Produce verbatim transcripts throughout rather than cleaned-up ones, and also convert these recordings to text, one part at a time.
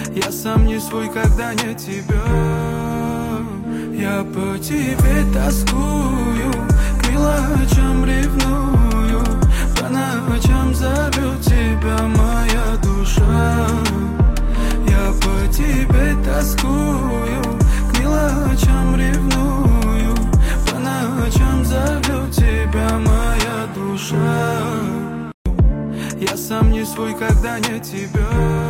Я сам не свой, когда нет тебя. Я по тебе тоскую, к мелочам ревную, по ночам зовет тебя моя душа. Я по тебе тоскую, к мелочам ревную, по ночам зовет тебя моя душа. Я сам не свой, когда нет тебя.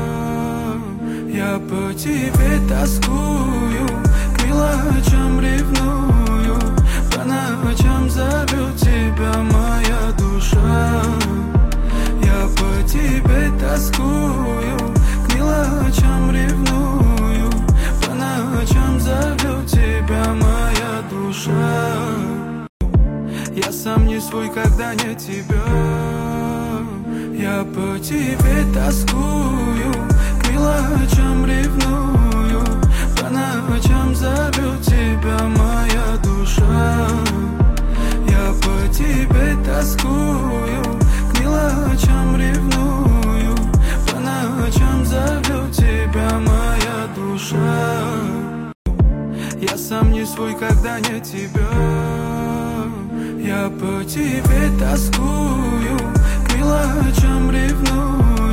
Я по тебе тоскую, к мелочам ревную, по ночам зовет тебя моя душа. Я по тебе тоскую, к мелочам ревную, по ночам зовет тебя моя душа. Я сам не свой, когда нет тебя. Я по тебе тоскую, к мелочам ревную, по ночам зовет тебя моя душа. Я по тебе тоскую, к мелочам ревную, по ночам зовет тебя моя душа. Я сам не свой, когда нет тебя. Я по тебе тоскую, к мелочам ревную,